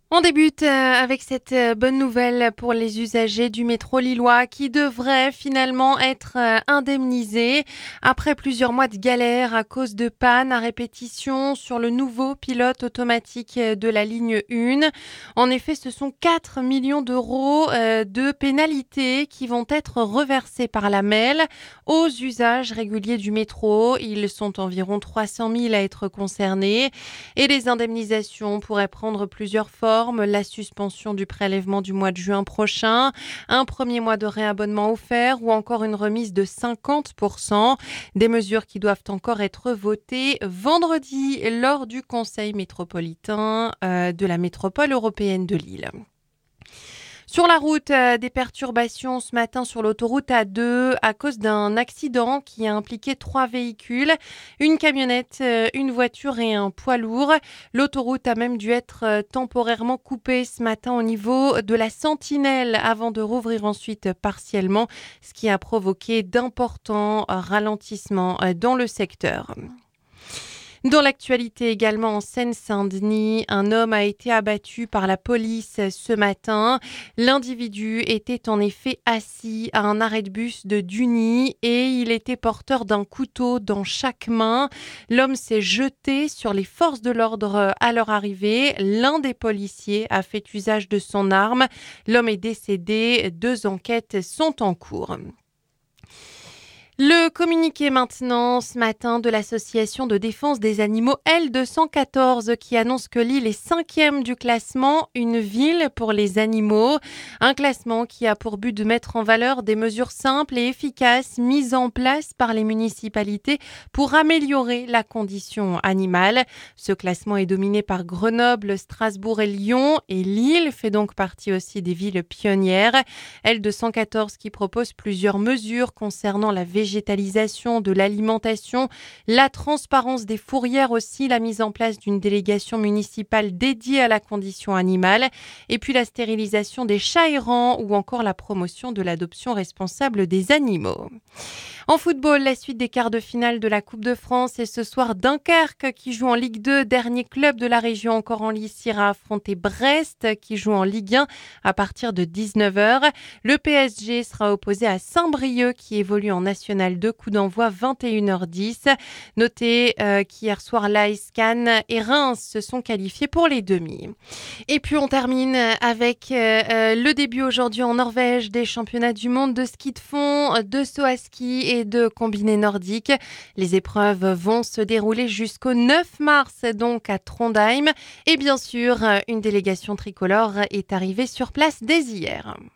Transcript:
On débute avec cette bonne nouvelle pour les usagers du métro lillois qui devraient finalement être indemnisés après plusieurs mois de galère à cause de pannes à répétition sur le nouveau pilote automatique de la ligne 1. En effet, ce sont 4 millions d'euros de pénalités qui vont être reversés par la MEL aux usages réguliers du métro. Ils sont environ 300 000 à être concernés et les indemnisations pourraient prendre plusieurs formes. La suspension du prélèvement du mois de juin prochain, un premier mois de réabonnement offert ou encore une remise de 50%. Des mesures qui doivent encore être votées vendredi lors du Conseil métropolitain de la métropole européenne de Lille. Sur la route, des perturbations ce matin sur l'autoroute A2 à cause d'un accident qui a impliqué 3 véhicules, une camionnette, une voiture et un poids lourd. L'autoroute a même dû être temporairement coupée ce matin au niveau de la Sentinelle avant de rouvrir ensuite partiellement, ce qui a provoqué d'importants ralentissements dans le secteur. Dans l'actualité également en Seine-Saint-Denis, un homme a été abattu par la police ce matin. L'individu était en effet assis à un arrêt de bus de Duny et il était porteur d'un couteau dans chaque main. L'homme s'est jeté sur les forces de l'ordre à leur arrivée. L'un des policiers a fait usage de son arme. L'homme est décédé. 2 enquêtes sont en cours. Le communiqué maintenant ce matin de l'association de défense des animaux L214 qui annonce que Lille est 5e du classement Une ville pour les animaux. Un classement qui a pour but de mettre en valeur des mesures simples et efficaces mises en place par les municipalités pour améliorer la condition animale. Ce classement est dominé par Grenoble, Strasbourg et Lyon et Lille fait donc partie aussi des villes pionnières. L214 qui propose plusieurs mesures concernant la végétalisation de l'alimentation, la transparence des fourrières aussi, la mise en place d'une délégation municipale dédiée à la condition animale et puis la stérilisation des chats errants ou encore la promotion de l'adoption responsable des animaux. En football, la suite des quarts de finale de la Coupe de France et ce soir Dunkerque qui joue en Ligue 2, dernier club de la région encore en lice, ira affronter Brest qui joue en Ligue 1 à partir de 19h. Le PSG sera opposé à Saint-Brieuc qui évolue en National 2, coup d'envoi 21h10. Notez qu'hier soir l'AS Cannes et Reims se sont qualifiés pour les demi. Et puis on termine avec le début aujourd'hui en Norvège des championnats du monde de ski de fond, de saut à ski et de combiné nordique. Les épreuves vont se dérouler jusqu'au 9 mars donc à Trondheim. Et bien sûr, une délégation tricolore est arrivée sur place dès hier.